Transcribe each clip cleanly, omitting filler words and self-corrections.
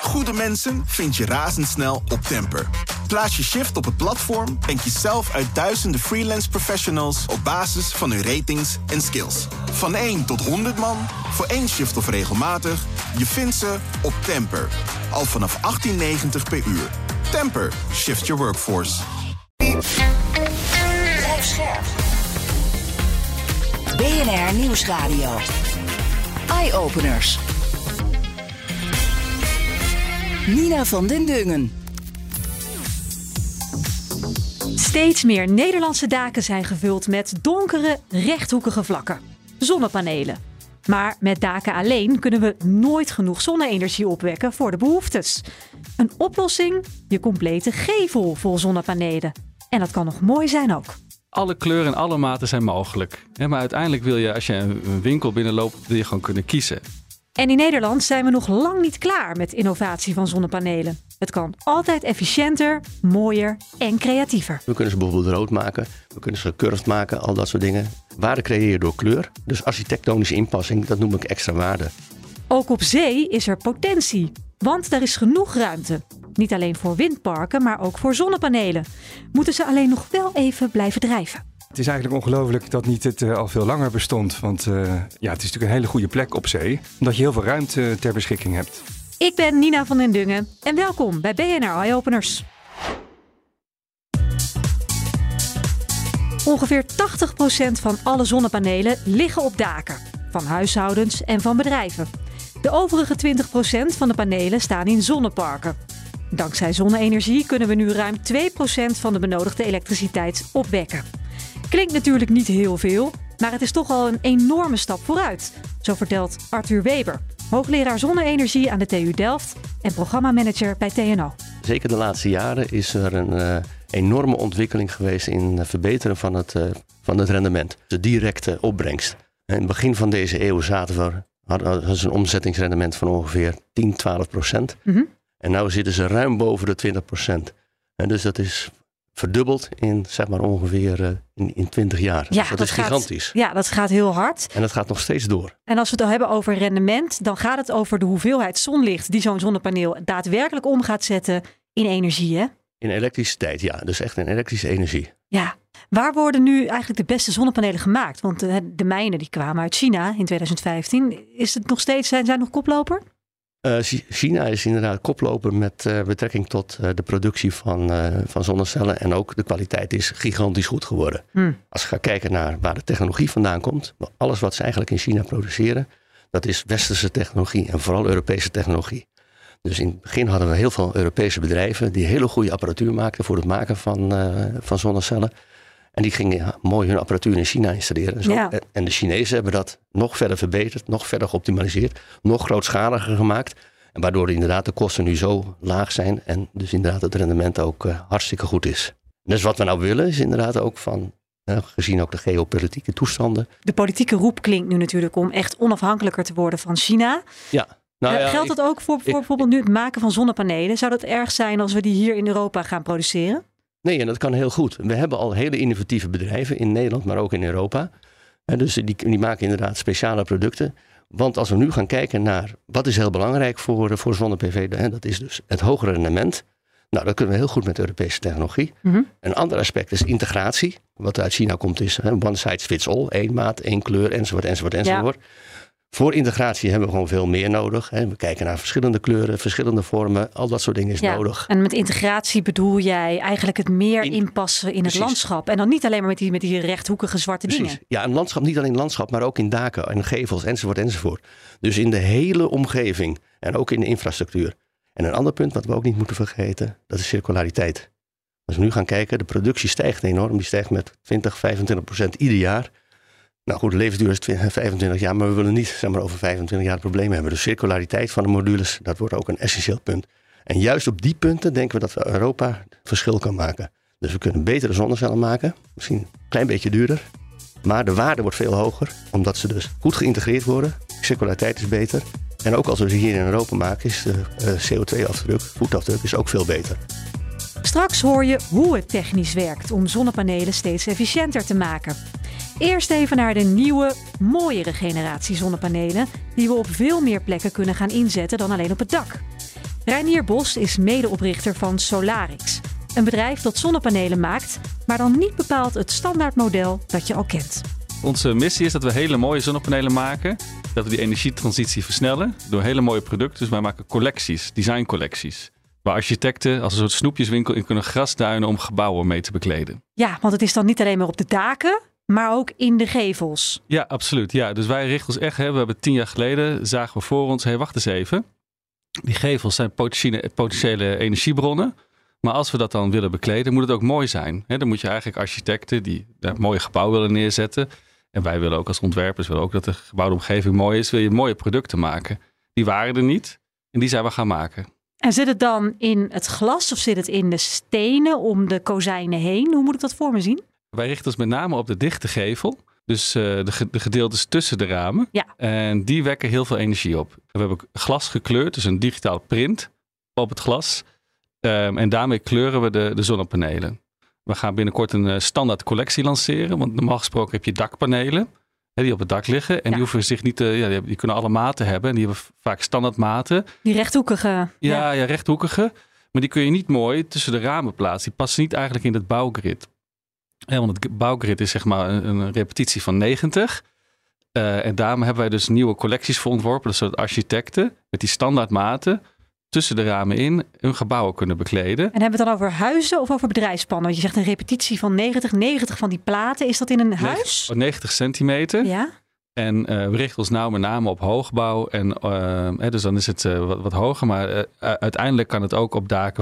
Goede mensen vind je razendsnel op Temper. Plaats je shift op het platform en kies zelf uit duizenden freelance professionals op basis van hun ratings en skills. Van 1 tot 100 man, voor 1 shift of regelmatig, je vindt ze op Temper. Al vanaf €18,90 per uur. Temper, shift your workforce. Blijf scherp. BNR Nieuwsradio. Eye-openers. Nina van den Dungen. Steeds meer Nederlandse daken zijn gevuld met donkere, rechthoekige vlakken. Zonnepanelen. Maar met daken alleen kunnen we nooit genoeg zonne-energie opwekken voor de behoeftes. Een oplossing? Je complete gevel vol zonnepanelen. En dat kan nog mooi zijn ook. Alle kleuren en alle maten zijn mogelijk. Maar uiteindelijk wil je, als je een winkel binnenloopt, wil je gewoon kunnen kiezen. En in Nederland zijn we nog lang niet klaar met innovatie van zonnepanelen. Het kan altijd efficiënter, mooier en creatiever. We kunnen ze bijvoorbeeld rood maken, we kunnen ze gecurved maken, al dat soort dingen. Waarde creëer je door kleur. Dus architectonische inpassing, dat noem ik extra waarde. Ook op zee is er potentie, want er is genoeg ruimte. Niet alleen voor windparken, maar ook voor zonnepanelen. Moeten ze alleen nog wel even blijven drijven. Het is eigenlijk ongelooflijk dat niet het al veel langer bestond. Want het is natuurlijk een hele goede plek op zee. Omdat je heel veel ruimte ter beschikking hebt. Ik ben Nina van den Dungen en welkom bij BNR Eye-openers. Ongeveer 80% van alle zonnepanelen liggen op daken. Van huishoudens en van bedrijven. De overige 20% van de panelen staan in zonneparken. Dankzij zonne-energie kunnen we nu ruim 2% van de benodigde elektriciteit opwekken. Klinkt natuurlijk niet heel veel, maar het is toch al een enorme stap vooruit. Zo vertelt Arthur Weber, hoogleraar zonne-energie aan de TU Delft en programmamanager bij TNO. Zeker de laatste jaren is er een enorme ontwikkeling geweest in het verbeteren van het rendement. De directe opbrengst. In het begin van deze eeuw hadden ze een omzettingsrendement van ongeveer 10-12%. Mm-hmm. En nu zitten ze ruim boven de 20%. En dus dat is verdubbeld in zeg maar ongeveer in 20 jaar. Ja, dus dat is gigantisch. Ja, dat gaat heel hard. En dat gaat nog steeds door. En als we het al hebben over rendement, dan gaat het over de hoeveelheid zonlicht die zo'n zonnepaneel daadwerkelijk om gaat zetten in energie, hè? In elektriciteit, ja. Dus echt in elektrische energie. Ja. Waar worden nu eigenlijk de beste zonnepanelen gemaakt? Want de mijnen die kwamen uit China in 2015. Is het nog steeds, zijn nog koploper? China is inderdaad koploper met betrekking tot de productie van zonnecellen. En ook de kwaliteit is gigantisch goed geworden. Als je gaat kijken naar waar de technologie vandaan komt. Alles wat ze eigenlijk in China produceren, dat is westerse technologie en vooral Europese technologie. Dus in het begin hadden we heel veel Europese bedrijven die hele goede apparatuur maakten voor het maken van zonnecellen. En die gingen mooi hun apparatuur in China installeren. Zo. Ja. En de Chinezen hebben dat nog verder verbeterd, nog verder geoptimaliseerd, nog grootschaliger gemaakt. En waardoor inderdaad de kosten nu zo laag zijn en dus inderdaad het rendement ook hartstikke goed is. Dus wat we nou willen is inderdaad ook gezien ook de geopolitieke toestanden. De politieke roep klinkt nu natuurlijk om echt onafhankelijker te worden van China. Ja. Geldt dat ook voor bijvoorbeeld nu het maken van zonnepanelen? Zou dat erg zijn als we die hier in Europa gaan produceren? Nee, en dat kan heel goed. We hebben al hele innovatieve bedrijven in Nederland, maar ook in Europa. Dus die maken inderdaad speciale producten. Want als we nu gaan kijken naar wat is heel belangrijk voor zonne-PV, dat is dus het hogere rendement. Nou, dat kunnen we heel goed met Europese technologie. Mm-hmm. Een ander aspect is integratie. Wat uit China komt is one size fits all. 1 maat, 1 kleur, enzovoort. Ja. Voor integratie hebben we gewoon veel meer nodig. We kijken naar verschillende kleuren, verschillende vormen. Al dat soort dingen is nodig. En met integratie bedoel jij eigenlijk het meer inpassen in het landschap. En dan niet alleen maar met die rechthoekige zwarte dingen. Ja, een landschap, niet alleen landschap, maar ook in daken en gevels enzovoort. Dus in de hele omgeving en ook in de infrastructuur. En een ander punt wat we ook niet moeten vergeten, dat is circulariteit. Als we nu gaan kijken, de productie stijgt enorm. Die stijgt met 20-25% ieder jaar. Nou goed, de levensduur is 25 jaar, maar we willen niet over 25 jaar het probleem hebben. Dus circulariteit van de modules, dat wordt ook een essentieel punt. En juist op die punten denken we dat Europa het verschil kan maken. Dus we kunnen betere zonnecellen maken, misschien een klein beetje duurder. Maar de waarde wordt veel hoger, omdat ze dus goed geïntegreerd worden. Circulariteit is beter. En ook als we ze hier in Europa maken, is de CO2-afdruk, voetafdruk, is ook veel beter. Straks hoor je hoe het technisch werkt om zonnepanelen steeds efficiënter te maken. Eerst even naar de nieuwe, mooiere generatie zonnepanelen die we op veel meer plekken kunnen gaan inzetten dan alleen op het dak. Reinier Bos is medeoprichter van Solarix. Een bedrijf dat zonnepanelen maakt, maar dan niet bepaald het standaardmodel dat je al kent. Onze missie is dat we hele mooie zonnepanelen maken. Dat we die energietransitie versnellen door hele mooie producten. Dus wij maken collecties, designcollecties. Waar architecten als een soort snoepjeswinkel in kunnen grasduinen om gebouwen mee te bekleden. Ja, want het is dan niet alleen maar op de daken, maar ook in de gevels. Ja, absoluut. Ja, dus wij richten ons echt. We hebben 10 jaar geleden zagen we voor ons. Wacht eens even. Die gevels zijn potentiële energiebronnen. Maar als we dat dan willen bekleden, moet het ook mooi zijn. Dan moet je eigenlijk architecten die een mooie gebouw willen neerzetten. En wij willen ook als ontwerpers willen ook dat de gebouwde omgeving mooi is. Wil je mooie producten maken. Die waren er niet. En die zijn we gaan maken. En zit het dan in het glas of zit het in de stenen om de kozijnen heen? Hoe moet ik dat voor me zien? Wij richten ons met name op de dichte gevel. Dus de gedeeltes tussen de ramen. Ja. En die wekken heel veel energie op. We hebben glas gekleurd, dus een digitaal print op het glas. En daarmee kleuren we de zonnepanelen. We gaan binnenkort een standaard collectie lanceren. Want normaal gesproken heb je dakpanelen die op het dak liggen. En die hoeven zich niet die kunnen alle maten hebben. En die hebben vaak standaard maten. Die rechthoekige. Ja, rechthoekige. Maar die kun je niet mooi tussen de ramen plaatsen. Die passen niet eigenlijk in het bouwgrid. Want het bouwgrid is zeg maar een repetitie van 90. En daarom hebben wij dus nieuwe collecties voor ontworpen. Dus dat architecten met die standaard maten tussen de ramen in hun gebouwen kunnen bekleden. En hebben we het dan over huizen of over bedrijfspanden? Want je zegt een repetitie van 90 van die platen. Is dat in een huis? 90 centimeter. Ja. En we richten ons nou met name op hoogbouw. En, dus dan is het wat hoger. Maar uiteindelijk kan het ook op daken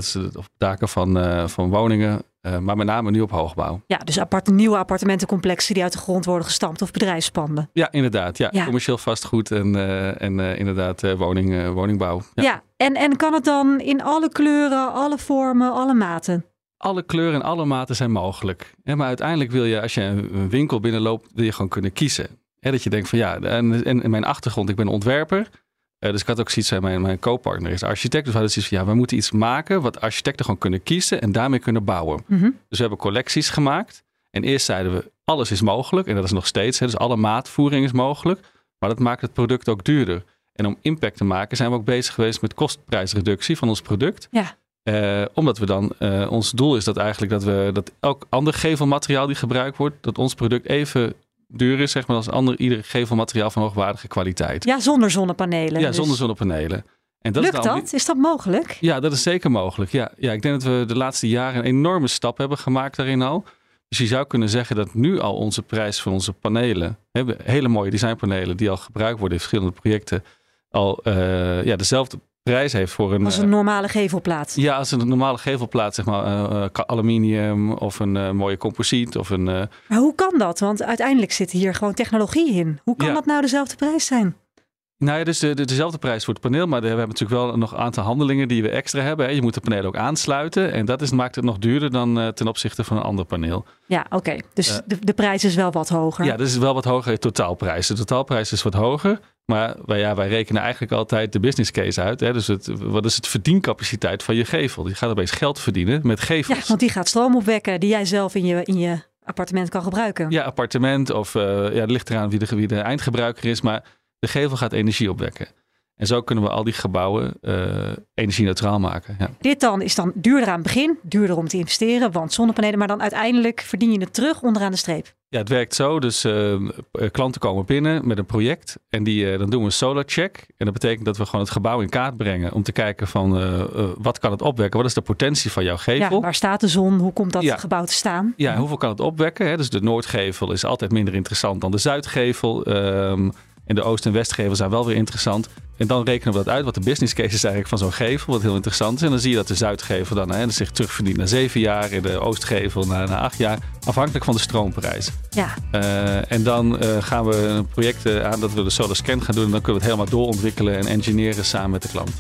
van woningen. Maar met name nu op hoogbouw. Ja, dus nieuwe appartementencomplexen die uit de grond worden gestampt of bedrijfspanden. Ja, inderdaad. Ja. Commercieel vastgoed en inderdaad woningbouw. Ja, en kan het dan in alle kleuren, alle vormen, alle maten? Alle kleuren en alle maten zijn mogelijk. Maar uiteindelijk wil je, als je een winkel binnenloopt, wil je gewoon kunnen kiezen. Dat je denkt van en mijn achtergrond, ik ben ontwerper. Dus ik had ook zoiets van, mijn co-partner is architect. Dus we hadden zoiets van, we moeten iets maken wat architecten gewoon kunnen kiezen en daarmee kunnen bouwen. Mm-hmm. Dus we hebben collecties gemaakt. En eerst zeiden we, alles is mogelijk. En dat is nog steeds. Dus alle maatvoering is mogelijk. Maar dat maakt het product ook duurder. En om impact te maken zijn we ook bezig geweest met kostprijsreductie van ons product. Ja. Omdat we dan, ons doel is dat elk ander gevelmateriaal die gebruikt wordt, dat ons product even duur is, zeg maar, als ieder gevelmateriaal van hoogwaardige kwaliteit. Ja, zonder zonnepanelen. Ja, zonder zonnepanelen. En dat lukt dat? Is dat mogelijk? Ja, dat is zeker mogelijk. Ja, ik denk dat we de laatste jaren een enorme stap hebben gemaakt daarin al. Dus je zou kunnen zeggen dat nu al onze prijs van onze panelen, hele mooie designpanelen die al gebruikt worden in verschillende projecten, al dezelfde prijs heeft voor als een normale gevelplaat. Ja, als een normale gevelplaat, zeg maar aluminium of een mooie composiet of een. Maar hoe kan dat? Want uiteindelijk zit hier gewoon technologie in. Hoe kan dat nou dezelfde prijs zijn? Nou ja, dus dezelfde prijs voor het paneel, maar we hebben natuurlijk wel nog een aantal handelingen die we extra hebben. Hè. Je moet de panelen ook aansluiten en dat maakt het nog duurder dan ten opzichte van een ander paneel. Ja, oké. Dus de prijs is wel wat hoger. Ja, dus is wel wat hoger de totaalprijs. De totaalprijs is wat hoger, maar wij rekenen eigenlijk altijd de business case uit. Hè. Dus wat is het verdiencapaciteit van je gevel? Je gaat opeens geld verdienen met gevels. Ja, want die gaat stroom opwekken die jij zelf in je appartement kan gebruiken. Ja, appartement of het ligt eraan wie de eindgebruiker is, maar de gevel gaat energie opwekken. En zo kunnen we al die gebouwen energie-neutraal maken. Ja. Dit dan is dan duurder aan het begin, duurder om te investeren, want zonnepanelen, maar dan uiteindelijk verdien je het terug onderaan de streep. Ja, het werkt zo. Dus klanten komen binnen met een project en dan doen we een solar check. En dat betekent dat we gewoon het gebouw in kaart brengen om te kijken van wat kan het opwekken? Wat is de potentie van jouw gevel? Ja, waar staat de zon? Hoe komt dat gebouw te staan? Ja, hoeveel kan het opwekken? Hè? Dus de noordgevel is altijd minder interessant dan de zuidgevel. En de oost- en westgevel zijn wel weer interessant. En dan rekenen we dat uit, wat de business case is eigenlijk van zo'n gevel, wat heel interessant is. En dan zie je dat de zuidgevel dan zich terugverdient na 7 jaar, en de oostgevel na 8 jaar, afhankelijk van de stroomprijs. Ja. En dan gaan we een project aan dat we de solar scan gaan doen. En dan kunnen we het helemaal doorontwikkelen en engineeren samen met de klant.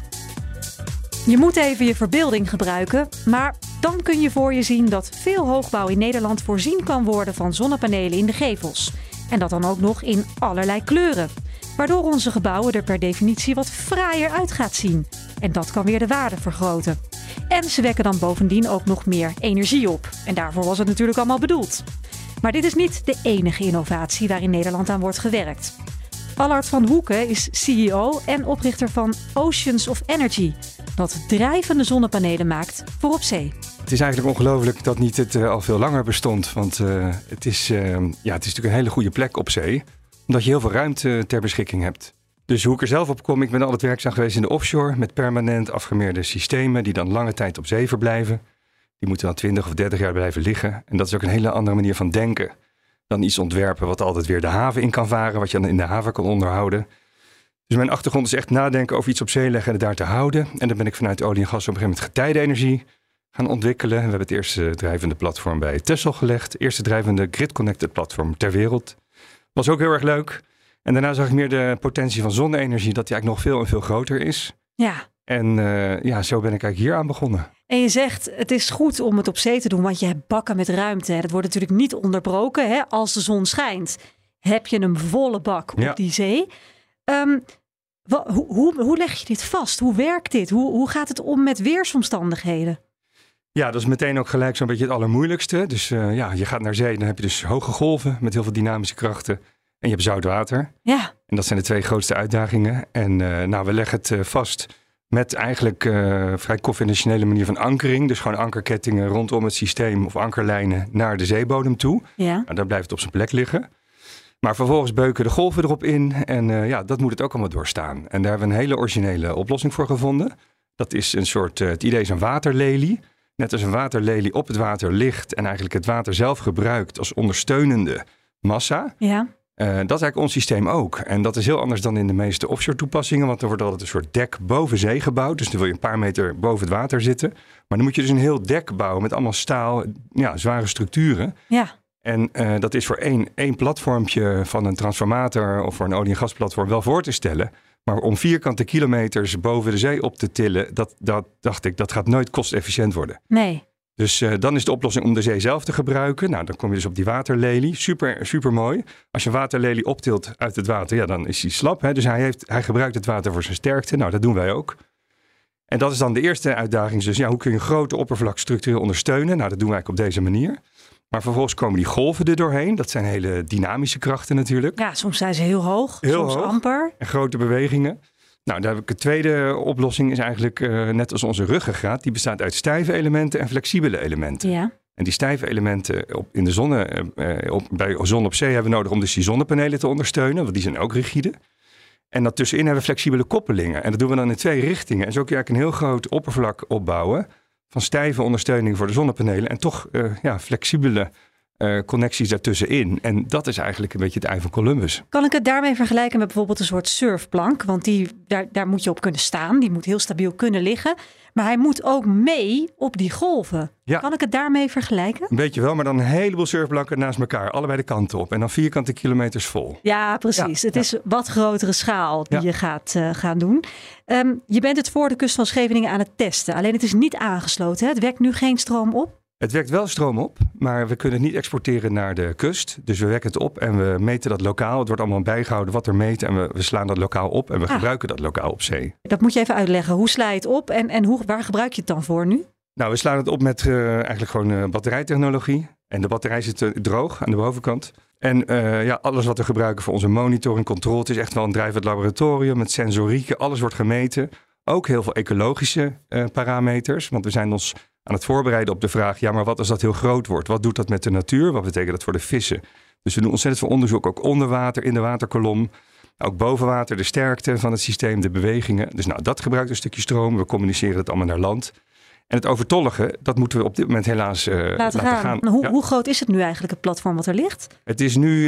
Je moet even je verbeelding gebruiken, maar dan kun je voor je zien dat veel hoogbouw in Nederland voorzien kan worden van zonnepanelen in de gevels. En dat dan ook nog in allerlei kleuren. Waardoor onze gebouwen er per definitie wat fraaier uit gaat zien. En dat kan weer de waarde vergroten. En ze wekken dan bovendien ook nog meer energie op. En daarvoor was het natuurlijk allemaal bedoeld. Maar dit is niet de enige innovatie waarin Nederland aan wordt gewerkt. Allard van Hoeken is CEO en oprichter van Oceans of Energy, dat drijvende zonnepanelen maakt voor op zee. Het is eigenlijk ongelooflijk dat niet het al veel langer bestond. Want het is natuurlijk een hele goede plek op zee. Omdat je heel veel ruimte ter beschikking hebt. Dus hoe ik er zelf op kom, ik ben altijd werkzaam geweest in de offshore. Met permanent afgemeerde systemen die dan lange tijd op zee verblijven. Die moeten dan 20 of 30 jaar blijven liggen. En dat is ook een hele andere manier van denken dan iets ontwerpen wat altijd weer de haven in kan varen. Wat je dan in de haven kan onderhouden. Dus mijn achtergrond is echt nadenken over iets op zee leggen en het daar te houden. En dan ben ik vanuit olie en gas op een gegeven moment getijdenenergie gaan ontwikkelen. We hebben het eerste drijvende platform bij Texel gelegd. Het eerste drijvende grid-connected platform ter wereld. Was ook heel erg leuk. En daarna zag ik meer de potentie van zonne-energie, dat die eigenlijk nog veel en veel groter is. Ja. En zo ben ik eigenlijk hier aan begonnen. En je zegt, het is goed om het op zee te doen, want je hebt bakken met ruimte. Dat wordt natuurlijk niet onderbroken. Hè? Als de zon schijnt, heb je een volle bak op die zee. Hoe leg je dit vast? Hoe werkt dit? Hoe gaat het om met weersomstandigheden? Ja, dat is meteen ook gelijk zo'n beetje het allermoeilijkste. Dus je gaat naar zee, dan heb je dus hoge golven met heel veel dynamische krachten. En je hebt zout water. Ja. En dat zijn de twee grootste uitdagingen. En we leggen het vast met eigenlijk vrij conventionele manier van ankering. Dus gewoon ankerkettingen rondom het systeem of ankerlijnen naar de zeebodem toe. Ja. Nou, dan blijft het op zijn plek liggen. Maar vervolgens beuken de golven erop in. En dat moet het ook allemaal doorstaan. En daar hebben we een hele originele oplossing voor gevonden. Dat is een soort, het idee is een waterlelie. Net als een waterlelie op het water ligt en eigenlijk het water zelf gebruikt als ondersteunende massa. Ja. Dat is eigenlijk ons systeem ook. En dat is heel anders dan in de meeste offshore toepassingen. Want er wordt altijd een soort dek boven zee gebouwd. Dus dan wil je een paar meter boven het water zitten. Maar dan moet je dus een heel dek bouwen met allemaal staal, zware structuren. Ja. En dat is voor één platformpje van een transformator of voor een olie- en gasplatform wel voor te stellen. Maar om vierkante kilometers boven de zee op te tillen, dat dacht ik, dat gaat nooit kostefficiënt worden. Nee. Dus dan is de oplossing om de zee zelf te gebruiken. Nou, dan kom je dus op die waterlelie. Super, super mooi. Als je een waterlelie optilt uit het water, dan is hij slap. Hè? Dus hij gebruikt het water voor zijn sterkte. Nou, dat doen wij ook. En dat is dan de eerste uitdaging. Dus hoe kun je een grote oppervlak structureel ondersteunen? Nou, dat doen wij op deze manier. Maar vervolgens komen die golven er doorheen. Dat zijn hele dynamische krachten natuurlijk. Ja, soms zijn ze heel hoog, soms amper. En grote bewegingen. Nou, daar heb ik de tweede oplossing is eigenlijk net als onze ruggengraat. Die bestaat uit stijve elementen en flexibele elementen. Ja. En die stijve elementen in de bij zon op zee hebben we nodig om dus die zonnepanelen te ondersteunen. Want die zijn ook rigide. En daartussenin hebben we flexibele koppelingen. En dat doen we dan in 2 richtingen. En zo kun je eigenlijk een heel groot oppervlak opbouwen van stijve ondersteuning voor de zonnepanelen en toch flexibele connecties daartussenin. En dat is eigenlijk een beetje het ei van Columbus. Kan ik het daarmee vergelijken met bijvoorbeeld een soort surfplank? Want daar moet je op kunnen staan. Die moet heel stabiel kunnen liggen. Maar hij moet ook mee op die golven. Ja. Kan ik het daarmee vergelijken? Een beetje wel, maar dan een heleboel surfplanken naast elkaar. Allebei de kanten op. En dan vierkante kilometers vol. Ja, precies. Ja, het is wat grotere schaal die je gaat gaan doen. Je bent het voor de kust van Scheveningen aan het testen. Alleen het is niet aangesloten. Hè? Het wekt nu geen stroom op. Het wekt wel stroom op, maar we kunnen het niet exporteren naar de kust. Dus we wekken het op en we meten dat lokaal. Het wordt allemaal bijgehouden wat er meet en we slaan dat lokaal op en we gebruiken dat lokaal op zee. Dat moet je even uitleggen. Hoe sla je het op en waar gebruik je het dan voor nu? Nou, we slaan het op met eigenlijk gewoon batterijtechnologie. En de batterij zit droog aan de bovenkant. En alles wat we gebruiken voor onze monitoring, controle. Het is echt wel een drijvend laboratorium met sensorieken. Alles wordt gemeten. Ook heel veel ecologische parameters. Want we zijn ons aan het voorbereiden op de vraag, maar wat als dat heel groot wordt? Wat doet dat met de natuur? Wat betekent dat voor de vissen? Dus we doen ontzettend veel onderzoek, ook onder water, in de waterkolom. Ook boven water, de sterkte van het systeem, de bewegingen. Dus dat gebruikt een stukje stroom. We communiceren het allemaal naar land. En het overtollige, dat moeten we op dit moment helaas laten gaan. Hoe groot is het nu eigenlijk, het platform wat er ligt? Het is nu,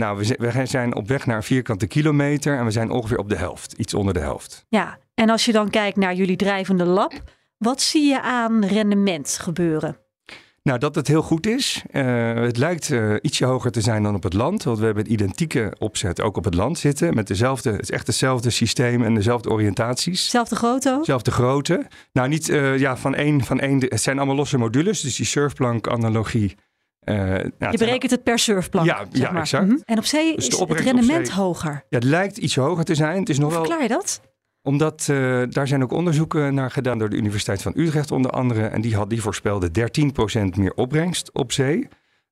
we zijn op weg naar een vierkante kilometer en we zijn ongeveer op de helft, iets onder de helft. Ja, en als je dan kijkt naar jullie drijvende lab, wat zie je aan rendement gebeuren? Nou, dat het heel goed is. Het lijkt ietsje hoger te zijn dan op het land. Want we hebben een identieke opzet ook op het land zitten. Met het is echt hetzelfde systeem en dezelfde oriëntaties. Zelfde grootte? Zelfde grootte. Nou, niet van één. Het zijn allemaal losse modules. Dus die surfplank-analogie. Je berekent het per surfplank. Ja, exact. Mm-hmm. En op zee is het rendement hoger. Ja, het lijkt iets hoger te zijn. Het is nog Hoe verklaar je dat? Omdat daar zijn ook onderzoeken naar gedaan door de Universiteit van Utrecht onder andere. En die voorspelde 13% meer opbrengst op zee.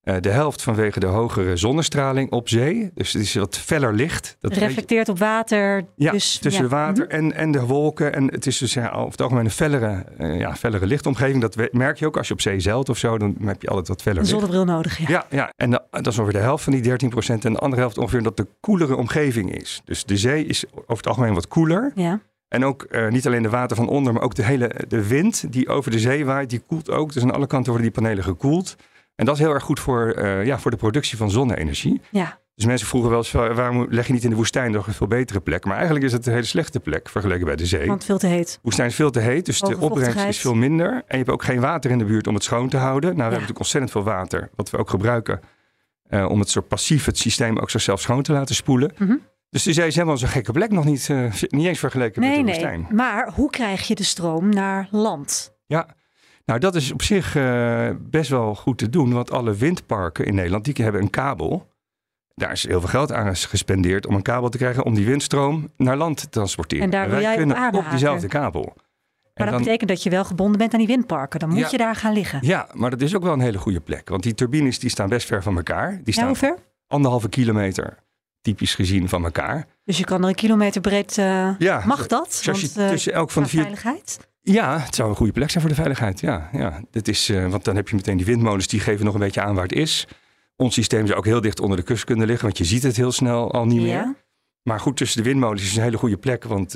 De helft vanwege de hogere zonnestraling op zee. Dus het is wat feller licht. Dat reflecteert op water. Ja, dus, tussen water en de wolken. En het is dus over het algemeen een fellere lichtomgeving. Dat merk je ook als je op zee zeilt of zo. Dan heb je altijd wat feller licht. Een zonnebril nodig, ja. Ja. En dat is ongeveer de helft van die 13%. En de andere helft ongeveer dat de koelere omgeving is. Dus de zee is over het algemeen wat koeler. Ja. En ook niet alleen de water van onder, maar ook de wind die over de zee waait, die koelt ook. Dus aan alle kanten worden die panelen gekoeld. En dat is heel erg goed voor de productie van zonne-energie. Ja. Dus mensen vroegen wel eens, waarom leg je niet in de woestijn nog een veel betere plek? Maar eigenlijk is het een hele slechte plek vergeleken bij de zee. Want veel te heet. De woestijn is veel te heet, dus de opbrengst is veel minder. En je hebt ook geen water in de buurt om het schoon te houden. Nou, we hebben natuurlijk ontzettend veel water, wat we ook gebruiken om het soort passief het systeem ook zichzelf schoon te laten spoelen. Mm-hmm. Dus de zee is helemaal zo'n gekke plek nog niet eens vergeleken met de woestijn. Nee, maar hoe krijg je de stroom naar land? Ja, nou dat is op zich best wel goed te doen. Want alle windparken in Nederland, die hebben een kabel. Daar is heel veel geld aan gespendeerd om een kabel te krijgen om die windstroom naar land te transporteren. En daar wil jij op diezelfde kabel. Maar dat betekent dat je wel gebonden bent aan die windparken. Dan moet je daar gaan liggen. Ja, maar dat is ook wel een hele goede plek. Want die turbines die staan best ver van elkaar. Die staan hoe ver? 1,5 kilometer. Typisch gezien van elkaar. Dus je kan er 1 kilometer breed... mag dat? Want, tussen elk van de veiligheid? Ja, het zou een goede plek zijn voor de veiligheid. Ja. Dat is, want dan heb je meteen die windmolens, die geven nog een beetje aan waar het is. Ons systeem zou ook heel dicht onder de kust kunnen liggen, want je ziet het heel snel al niet meer. Maar goed, tussen de windmolens is een hele goede plek. Want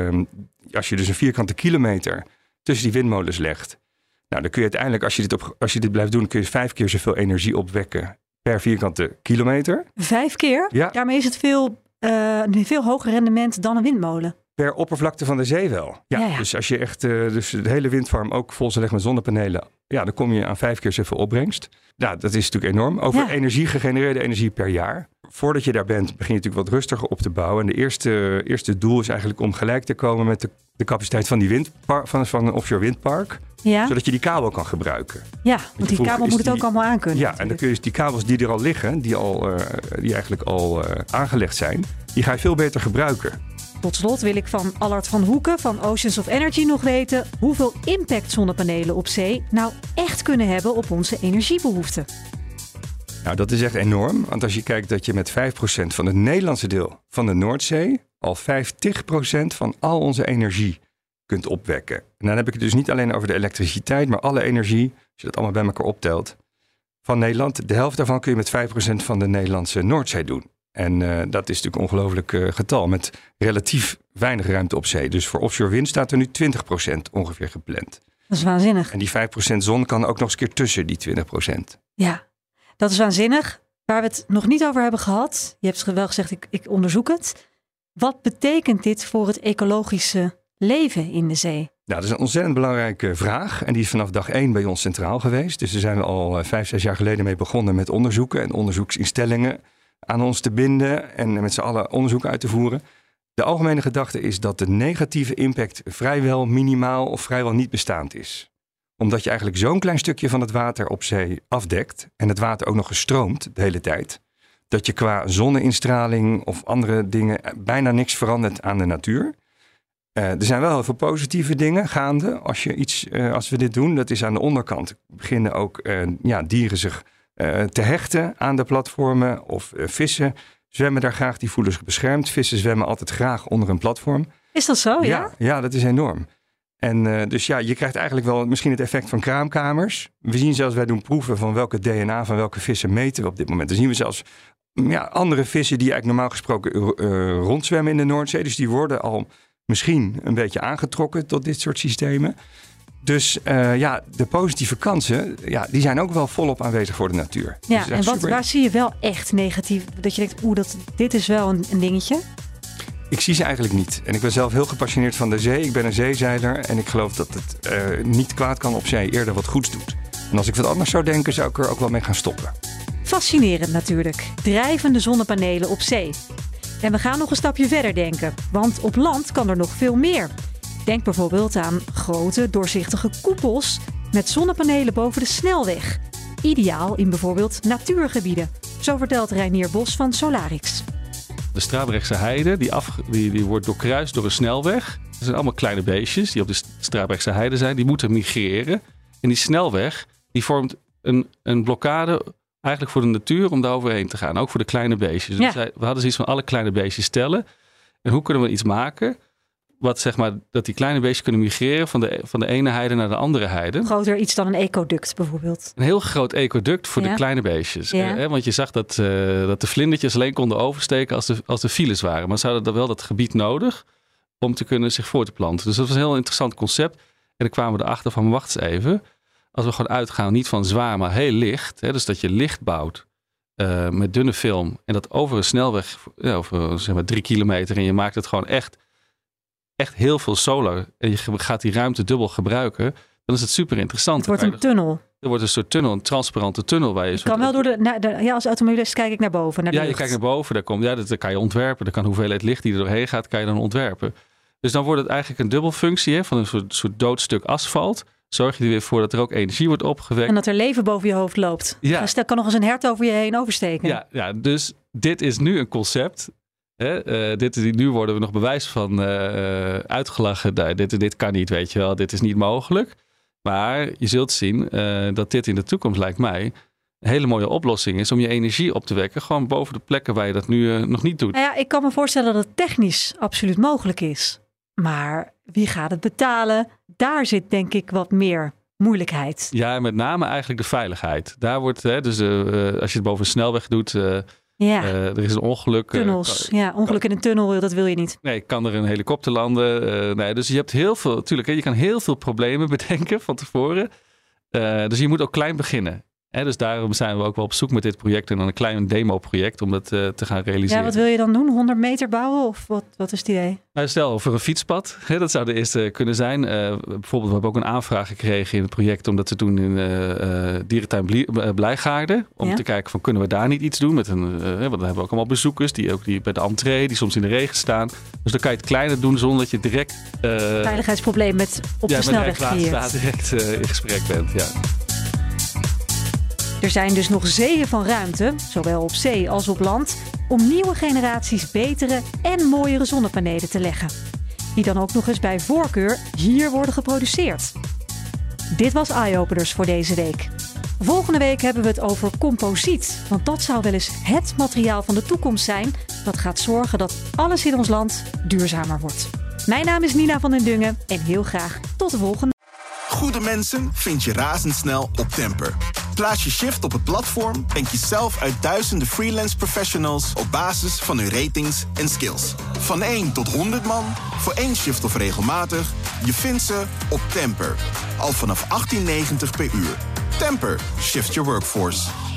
als je dus een vierkante kilometer tussen die windmolens legt. Nou, dan kun je uiteindelijk, als je dit blijft doen, kun je 5 keer zoveel energie opwekken per vierkante kilometer. 5 keer? Ja. Daarmee is het een veel hoger rendement dan een windmolen. Per oppervlakte van de zee wel. Ja. Dus als je echt dus de hele windfarm ook vol zou leggen met zonnepanelen, dan kom je aan 5 keer zoveel opbrengst. Ja, dat is natuurlijk enorm. Over gegenereerde energie per jaar. Voordat je daar bent, begin je natuurlijk wat rustiger op te bouwen. En de eerste doel is eigenlijk om gelijk te komen met de capaciteit van die van een offshore windpark. Ja. Zodat je die kabel kan gebruiken. Ja, want die kabel moet het ook allemaal aankunnen. Ja, en dan kun je dus die kabels die er al liggen, die eigenlijk al aangelegd zijn, die ga je veel beter gebruiken. Tot slot wil ik van Allard van Hoeken van Oceans of Energy nog weten hoeveel impact zonnepanelen op zee nou echt kunnen hebben op onze energiebehoeften. Nou, dat is echt enorm. Want als je kijkt dat je met 5% van het Nederlandse deel van de Noordzee al 50% van al onze energie kunt opwekken. En dan heb ik het dus niet alleen over de elektriciteit, maar alle energie, als je dat allemaal bij elkaar optelt, van Nederland. De helft daarvan kun je met 5% van de Nederlandse Noordzee doen. En dat is natuurlijk een ongelooflijk getal met relatief weinig ruimte op zee. Dus voor offshore wind staat er nu 20% ongeveer gepland. Dat is waanzinnig. En die 5% zon kan ook nog eens een keer tussen die 20%. Ja, dat is waanzinnig. Waar we het nog niet over hebben gehad, je hebt wel gezegd ik onderzoek het. Wat betekent dit voor het ecologische leven in de zee? Nou, dat is een ontzettend belangrijke vraag. En die is vanaf dag 1 bij ons centraal geweest. Dus daar zijn we al 5-6 jaar geleden mee begonnen met onderzoeken en onderzoeksinstellingen aan ons te binden en met z'n allen onderzoek uit te voeren. De algemene gedachte is dat de negatieve impact vrijwel minimaal of vrijwel niet bestaand is. Omdat je eigenlijk zo'n klein stukje van het water op zee afdekt en het water ook nog gestroomt de hele tijd, dat je qua zonneinstraling of andere dingen bijna niks verandert aan de natuur. Er zijn wel heel veel positieve dingen gaande als we dit doen. Dat is aan de onderkant beginnen ook dieren zich te hechten aan de platformen of vissen zwemmen daar graag, die voelen zich beschermd. Vissen zwemmen altijd graag onder een platform. Is dat zo, ja? Ja, dat is enorm. En dus je krijgt eigenlijk wel misschien het effect van kraamkamers. We zien zelfs, wij doen proeven van welke DNA van welke vissen meten we op dit moment. Dan zien we zelfs andere vissen die eigenlijk normaal gesproken rondzwemmen in de Noordzee. Dus die worden al misschien een beetje aangetrokken tot dit soort systemen. Dus de positieve kansen, die zijn ook wel volop aanwezig voor de natuur. Ja, dus en waar zie je wel echt negatief? Dat je denkt, dit is wel een dingetje? Ik zie ze eigenlijk niet. En ik ben zelf heel gepassioneerd van de zee. Ik ben een zeezeiler en ik geloof dat het niet kwaad kan op zee eerder wat goeds doet. En als ik wat anders zou denken, zou ik er ook wel mee gaan stoppen. Fascinerend natuurlijk. Drijvende zonnepanelen op zee. En we gaan nog een stapje verder denken. Want op land kan er nog veel meer. Denk bijvoorbeeld aan grote, doorzichtige koepels met zonnepanelen boven de snelweg. Ideaal in bijvoorbeeld natuurgebieden. Zo vertelt Reinier Bos van Solarix. De Strabrechtse heide die wordt doorkruist door een snelweg. Dat zijn allemaal kleine beestjes die op de Strabrechtse heide zijn. Die moeten migreren. En die snelweg die vormt een blokkade eigenlijk voor de natuur om daar overheen te gaan. Ook voor de kleine beestjes. Dus we hadden zoiets van alle kleine beestjes tellen. En hoe kunnen we iets maken wat zeg maar dat die kleine beestjes kunnen migreren van de ene heide naar de andere heide. Groter iets dan een ecoduct bijvoorbeeld. Een heel groot ecoduct voor de kleine beestjes. Want je zag dat de vlindertjes alleen konden oversteken als de files waren. Maar ze hadden dan wel dat gebied nodig om te kunnen zich voor te planten. Dus dat was een heel interessant concept. En dan kwamen we erachter van, wacht eens even. Als we gewoon uitgaan, niet van zwaar, maar heel licht. Dus dat je licht bouwt met dunne film. En dat over een snelweg, over zeg maar 3 kilometer. En je maakt het gewoon echt heel veel solar. En je gaat die ruimte dubbel gebruiken. Dan is het super interessant. Het wordt een tunnel. Er wordt een soort tunnel, een transparante tunnel. Waar je kan wel door als automobilist kijk ik naar boven. Naar de lucht. Je kijkt naar boven. Dat kan je ontwerpen. Dan kan hoeveelheid licht die er doorheen gaat, kan je dan ontwerpen. Dus dan wordt het eigenlijk een dubbelfunctie van een soort doodstuk asfalt. Zorg je er weer voor dat er ook energie wordt opgewekt. En dat er leven boven je hoofd loopt. Ja. Stel, kan nog eens een hert over je heen oversteken. Ja, dus dit is nu een concept. Nu worden we nog bewijs van uitgelachen. Dit kan niet, weet je wel. Dit is niet mogelijk. Maar je zult zien dat dit in de toekomst, lijkt mij, een hele mooie oplossing is om je energie op te wekken. Gewoon boven de plekken waar je dat nu nog niet doet. Nou ja, ik kan me voorstellen dat het technisch absoluut mogelijk is. Maar wie gaat het betalen? Daar zit denk ik wat meer moeilijkheid. Ja, met name eigenlijk de veiligheid. Daar wordt, als je het boven een snelweg doet, er is een ongeluk. Tunnels, ongeluk in een tunnel, dat wil je niet. Nee, kan er een helikopter landen. Dus je hebt heel veel, natuurlijk, je kan heel veel problemen bedenken van tevoren. Dus je moet ook klein beginnen. Dus daarom zijn we ook wel op zoek met dit project en dan een klein demo-project om dat te gaan realiseren. Ja, wat wil je dan doen? 100 meter bouwen of wat is het idee? Nou, stel voor een fietspad. Dat zou de eerste kunnen zijn. Bijvoorbeeld, we hebben ook een aanvraag gekregen in het project om dat te doen in dierentuin Blijgaarden. Om te kijken van, kunnen we daar niet iets doen met want dan hebben we ook allemaal bezoekers die bij de entree, die soms in de regen staan. Dus dan kan je het kleiner doen zonder dat je direct veiligheidsprobleem op de snelweg creëert. Direct in gesprek bent. Ja. Er zijn dus nog zeeën van ruimte, zowel op zee als op land, om nieuwe generaties betere en mooiere zonnepanelen te leggen. Die dan ook nog eens bij voorkeur hier worden geproduceerd. Dit was Eye-Openers voor deze week. Volgende week hebben we het over composiet, want dat zou wel eens het materiaal van de toekomst zijn dat gaat zorgen dat alles in ons land duurzamer wordt. Mijn naam is Nina van den Dungen en heel graag tot de volgende. Goede mensen vind je razendsnel op Temper. Plaats je shift op het platform en kies zelf uit duizenden freelance professionals op basis van hun ratings en skills. Van 1 tot 100 man, voor 1 shift of regelmatig, je vindt ze op Temper. Al vanaf 18,90 per uur. Temper, shift your workforce.